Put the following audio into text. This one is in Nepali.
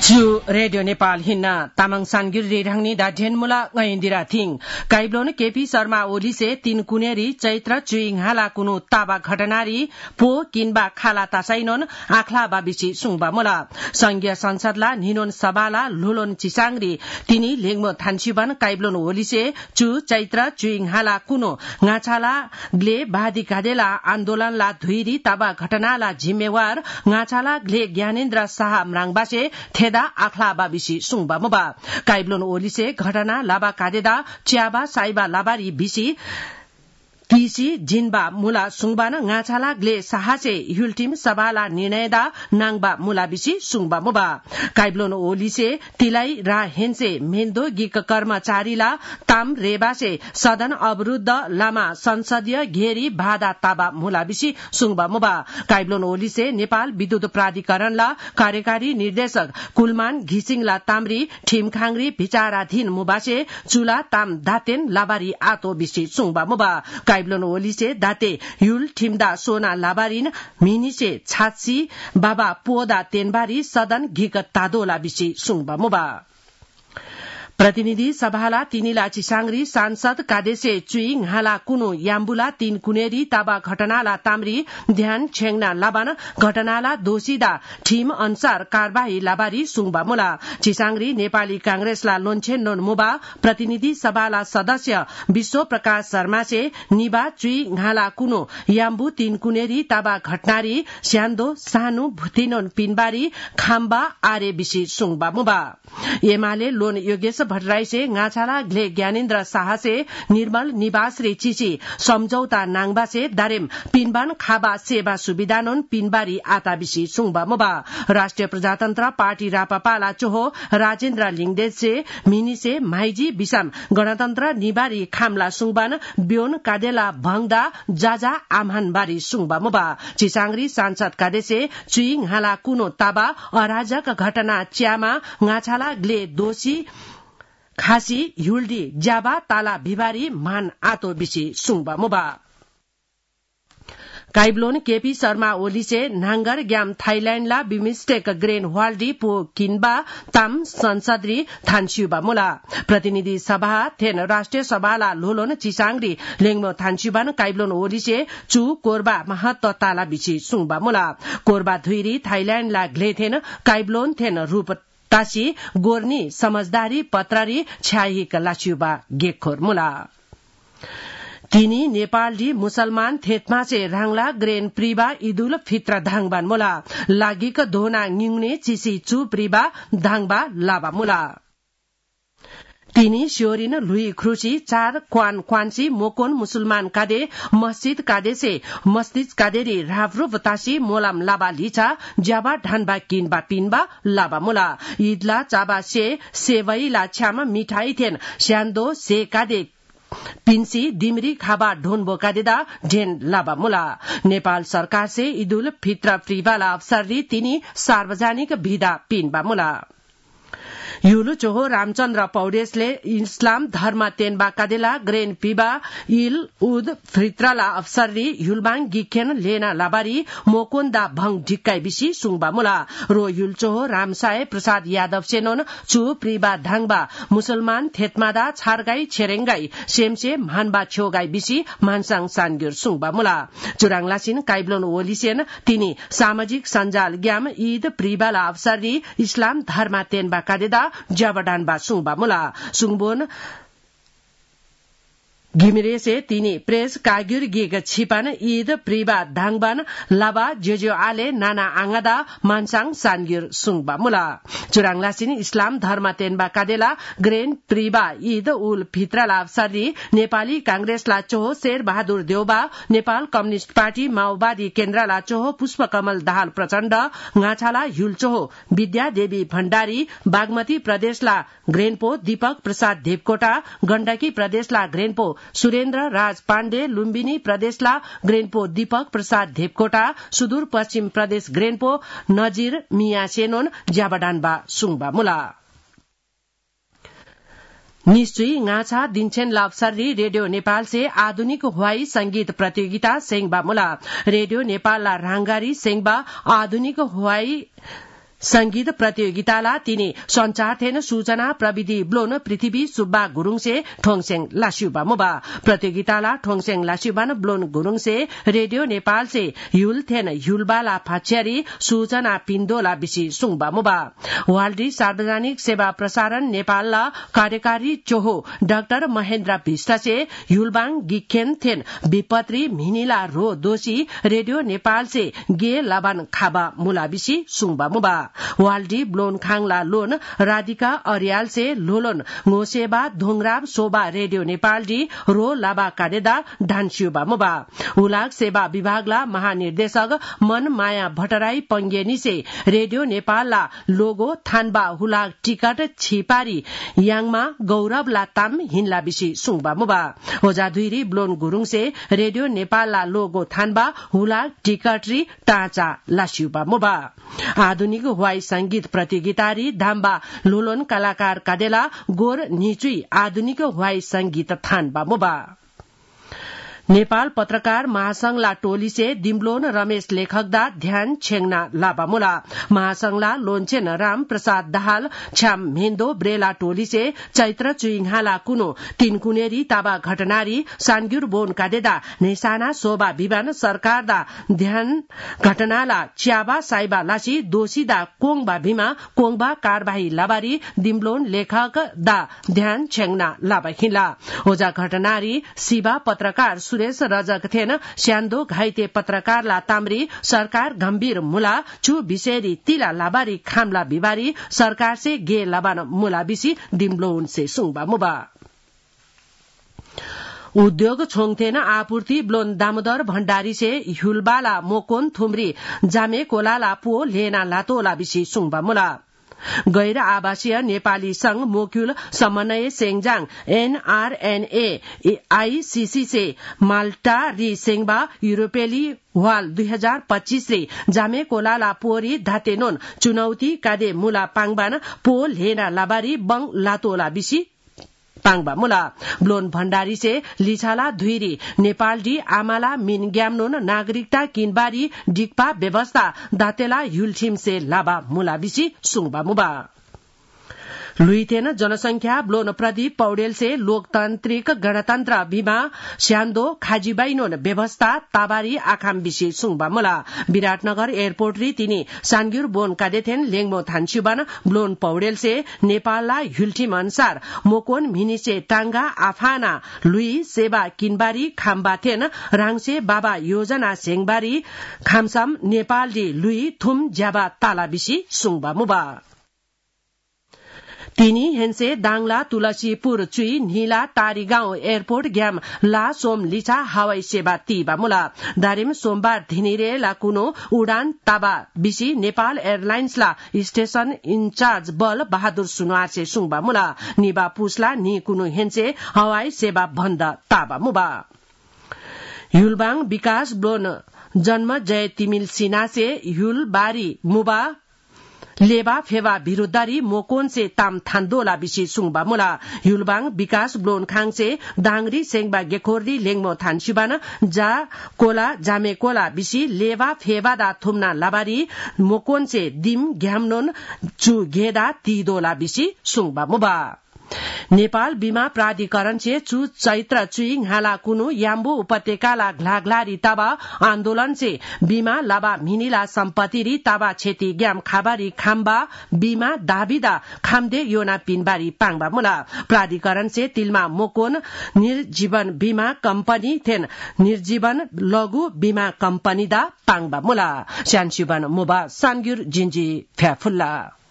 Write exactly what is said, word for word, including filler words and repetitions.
Chu Radio Nepal hinna tamang sangir rehangni da dhenmula ngaindira thing kaibloन KP Sharma Oli से तीन कुनेरी चैत्र चुइङ हाला कुनु ताबा घटनारी पो किनबा खाला तासाइनन आखला बाबिसी सुङबा मोला संघीय संसदला निनोन सभाला लुलोन चिसांगरी तिनी लेङमो थान्सिबन काइब्लोन ओली से चु चैत्र चुइङ हाला कुनु ngaछाला ग्ले बादी कादेला आन्दोलनला धुइरी ताबा घटनाला जिम्मेवार ngaछाला ग्ले ज्ञानेन्द्र शाह म्राङबासे थेदा आखला बाबिसी सुङबा मोबा काइब्लोन ओली से घटना लाबा कादेदा च्याबा साइबा लाबारी बिसी तीसी जिनबा मुला सुङबान ngaछाला ग्ले साहसे युल्टिम सभाला निर्णयदा नाङबा मुला बिसी सुङबा मोबा काइब्लोन ओली से तिलाई रा हेन्से मेन्दो गिक कर्मचारीला ताम रेबासे सदन अवरुद्ध लामा संसदीय घेरी बाधा ताबा मुला बिसी सुङबा मोबा काइब्लोन ओली से नेपाल विद्युत प्राधिकरणला कार्यकारी निर्देशक कुलमान घिसिङला तामरी ठिमखाङरी विचाराधीन मुबासे चुला ताम दातेन लाबारी आतो बिसी सुङबा मोबा काइब्लोन ओली से दाते युल ठिमदा सोना लाबारिन मिनी से छात्सी बाबा पोदा तेनबारी सदन घिक तादोला बिसी सुङबा मोबा प्रतिनिधि सभाला तिनीला चिसांगरी सांसद कादेसे चुइङ हाला कुनु याम्बुला तीन कुनेरी ताबा घटनाला तामरी ध्यान छेङना लाबान घटनाला दोषीदा ठिम अनुसार कारबाही लाबारी सुङबा मोला चिसांगरी नेपाली कांग्रेसला लोन्छे नोन मुबा प्रतिनिधि सभाला सदस्य विश्व प्रकाश शर्मा से निबा चुइङ हाला कुनु याम्बु तीन कुनेरी ताबा घटनारी स्यान्दो सानु भुतिनोन पिनबारी खाम्बा आरे बिसी सुङबा मुबा एमाले लोन योगेश भट्टराई से ngaछाला ग्ले ज्ञानेन्द्र शाह से निर्मल निवास रे चिची सम्झौता नाङबा से दारेम पिनबान खाबा सेवा सुविधानोन पिनबारी आता बिसी सुङबा मोबा राष्ट्रिय प्रजातन्त्र पार्टी रापापाला चोहो राजेन्द्र लिङदेज से मिनी से माइजी बिसाम गणतन्त्र निबारी खामला सुङबान ब्योन कादेला भङदा जाजा आम्हानबारी सुङबा मोबा चिसांगरी सांसद कादेसे चुइङ हाला कुनो ताबा अराजक घटना च्यामा ngaछाला ग्ले दोषी खासी युल्डी ज्याबा ताला भिबारी मान आतो बिसी सुङबा मोबा काइब्लोन केपी शर्मा ओली से नांगर ग्याम थाइल्याण्डला बिमिस्टेक ग्रेन वाल्डी पो किनबा ताम संसदरी थान्सियुबा मोला प्रतिनिधि सभा थेन राष्ट्रिय सभाला लोलोन चिसांगरी लेङमो थान्सियुबान काइब्लोन ओली से चु कोरबा महत्व ताला बिसी सुङबा मोला कोरबा धुइरी थाइल्याण्डला ग्लेथेन काइब्लोन थेन रूप तासी गोर्नी समझदारी पत्रारी छ्याहिक लाचियुबा गेखोर मुला तिनी नेपाली मुसलमान थेतमा से राङला ग्रेन प्रिबा इदुल फित्र धाङबान मोला लागिक धोना न्युने चिसी चु प्रिबा धाङबा लाबा मुला तिनी स्योरिन लुई ख्रुसी चार क्वान क्वान्सी मोकोन मुसलमान कादे मस्जिद कादे से मस्जिद कादेरी रावरु बतासी मोलाम लाबा लिचा ज्याबा ढानबा किनबा पिनबा लाबा मुला ईदला चाबा से सेवैला छ्याम मिठाई थेन स्यान्दो से कादे पिन्सी दिमरी खाबा ढोन बोकादेदा ढेन लाबा मुला नेपाल सरकार से ईदुल फित्र प्रिबाला अवसररी तिनी सार्वजनिक भिदा पिनबा मुला युलु चोहो रामचन्द्र पौडेसले इस्लाम धर्म तेनबा कादेला ग्रेन पिबा इल उद फित्रला अवसररी युलबाङ गिखेन लेना लाबारी मोकोन्दा भङ ढिक्काई बिसी सुङबा मुला रो युल चोहो रामसाय प्रसाद यादव सेनोन चु प्रिबा धाङबा मुसलमान थेतमादा छारगाई छेरेङ्गाई सेमसे मानबा छेउगाई बिसी मानसाङ सानगिर सुङबा मुला चुराङलासिन काइब्लोन ओलिसेन तिनी सामाजिक सञ्जाल ग्याम ईद प्रिबाला अवसररी इस्लाम धर्म तेनबा कादेदा जबडानबा सुङबा मुला सुङबोन घिमिरे से तिनी प्रेस कागिर गिग छिपान ईद प्रिबा धाङबान लाबा जेजो आले नाना आङादा मानसाङ सानगिर सुङबा मुला चुराङलासिन इस्लाम धर्म तेनबा कादेला ग्रेन प्रिबा ईद उल फित्रला अवसररी नेपाली कांग्रेसला चोहो शेर बहादुर देउबा नेपाल कम्युनिष्ट पार्टी माओवादी केन्द्रला चोहो पुष्पकमल दाहाल प्रचण्ड ngaछाला युल चोहो विद्या देवी भण्डारी बागमती प्रदेशला ग्रेनपो दीपक प्रसाद देवकोटा गण्डकी प्रदेशला ग्रेनपो सुरेन्द्र राज पाण्डे लुम्बिनी प्रदेशला ग्रेनपो दीपक प्रसाद देवकोटा सुदूर पश्चिम प्रदेश ग्रेनपो नजीर मिया सेनोन ज्याबडानबा सुङबा मुला निश्चय ngaछा दिन्छेन लाभसरी रेडियो नेपाल से आधुनिक हवाई संगीत प्रतियोगिता सेङबा मुला रेडियो नेपाल ला राङ्गारी सेङबा आधुनिक हवाई संगीत प्रतियोगिताला तिनी संचार थेन सूचना प्रविधि ब्लोन पृथ्वी सुब्बा गुरुङसे ठोङसेङ लास्युबा मुबा प्रतियोगिताला ठोङसेङ लास्युबान ब्लोन गुरुङसे रेडियो नेपाल से युल थेन युलबाला फाच्यारी सूचना पिन्दोला बिसी सुङबा मुबा वाल्डी सार्वजनिक सेवा प्रसारण नेपालला कार्यकारी चोहो डाक्टर महेन्द्र भिष्ट से युलबाङ गिखेन थेन विपत्री मिनिला रो दोषी रेडियो नेपाल से गे लाबान खाबा मुलाबिसी सुङबा मुबा वाल्डी ब्लोन खाङला लोन राधिका अरियाल से लोलोन ngोसेबा धोङराब सोबा रेडियो नेपाल डी रो लाबा काडेदा ढान्स्युबा मुबा उलाग सेवा विभागला महानिर्देशक मन माया भट्टराई पंगेनी से रेडियो नेपालला लोगो थानबा हुलाग टिकट छिपारी याङमा गौरव लाताम हिनला बिसी सुङबा मुबा ओजाधुरी ब्लोन गुरुङ से रेडियो नेपालला लोगो थानबा हुलाग टिकटरी टाँचा लास्युबा मुबा आधुनिक हवाई संगीत प्रतियोगितारी धाम्बा लोलोन कलाकार काडेला गोर निचुई आधुनिक हवाई संगीत थानबा मुबा नेपाल पत्रकार महासंघला टोली से दिम्लोन रमेश लेखकदा ध्यान छेङना लाबामुला महासंघला लोन्छेन राम प्रसाद दाहाल छ्याम मेन्दो ब्रेला टोली से चैत्र चुइङहाला कुनो तीन कुनेरी ताबा घटनारी सानग्युर बोन काडेदा नेसाना सोबा विमान सरकारदा ध्यान घटनाला च्याबा साइबा लासी दोषीदा कोङबा भीमा कोङबा कारबाही लाबारी दिम्लोन लेखक दा ध्यान छेङना लाबा हिला ओजा घटनारी शिवा पत्रकार सुरेश रजक थेन स्यान्दो घाइते पत्रकारला ताम्री सरकार गम्भीर मुला छु बिसेरी तिला लाबारी खामला बिबारी सरकार से गे लाबान मुला बिसी दिम्लोन से सुङबा मुबा उद्योग छोङथेन आपूर्ति ब्लोन दामोदर भण्डारी से हुलबाला मोकोन थुम्री जामे कोलाला पो लेना लातोला बिसी सुङबा मुला गैर आवासीय नेपाली संघ मोक्युल समन्वय सेङजाङ एनआरएनए आईसीसी से माल्टा री सेङबा युरोपेली वाल दुई हजार पच्चीस रे जामे कोलाला पोरी धातेनोन चुनौती कादे मुला पाङबान पो लेना लाबारी बङ लातोला बिसी पाङबा मुला ब्लोन भण्डारी से लिछाला धुइरी नेपाल डी आमाला मिन ग्याम्नोन नागरिकता किनबारी डिक्पा व्यवस्था दातेला युलछिम से लाबा मुला बिसी सुङबा मुबा लुइथेन जनसंख्या ब्लोन प्रदीप पौडेल से लोकतान्त्रिक गणतन्त्र बीमा स्यान्दो खाजिबाइनोन व्यवस्था ताबारी आखाम बिसी सुङबा मुला विराटनगर एयरपोर्ट री तिनी सानग्युर बोन काडेथेन लेङमो थान्स्युबान ब्लोन पौडेल से नेपालला हुल्टिम अनुसार मोकोन मिनी से टांगा आफाना लुई सेवा किनबारी खाम्बाथेन राङसे बाबा योजना सेङबारी खामसाम नेपाल डी लुई थुम ज्याबा ताला बिसी सुङबा मुबा तिनी हेन्से दाङला तुलसीपुर चुई नीला तारी गाउँ एयरपोर्ट ग्याम ला सोम लिचा हवाई सेवा तीबा मुला दारिम सोमबार धिनिरे ला कुनो उडान ताबा बिसी नेपाल एयरलाइन्स ला स्टेशन इन्चार्ज बल बहादुर सुनवार से सुङबा मुला निबा पुसला नी कुनो हेन्से हवाई सेवा बन्द ताबा मुबा युलबाङ विकास ब्लोन जन्म जय तिमिल सिना से युलबारी मुबा लेबा फेवा विरुद्धरी मोकोन से ताम थान्दोला बिसी सुङबा मुला युलबाङ विकास ब्लोन खाङ से दाङरी सेङबा गेखोर्दी लेङमो थान्सुबान जा कोला जामे कोला बिसी लेबा फेवा दा थुम्ना लाबारी मोकोन से दिम घ्यामनोन चु घेदा तीदोला बिसी सुङबा मुबा नेपाल बीमा प्राधिकरण से चु चैत्र चुइङ हाला कुनु याम्बु उपत्यकाला घ्लाघ्लारी ताबा आन्दोलन से बीमा लाबा मिनिला सम्पत्ति री ताबा क्षति ग्याम खाबारी खाम्बा बीमा दाबिदा खामदे योना पिनबारी पाङबा मुला प्राधिकरण से तिलमा मोकोन निर्जीवन बीमा कम्पनी थेन निर्जीवन लघु बीमा कम्पनी दा पाङबा मुला स्यानसिबन मुबा सानग्युर जिन्जी फ्याफुल्ला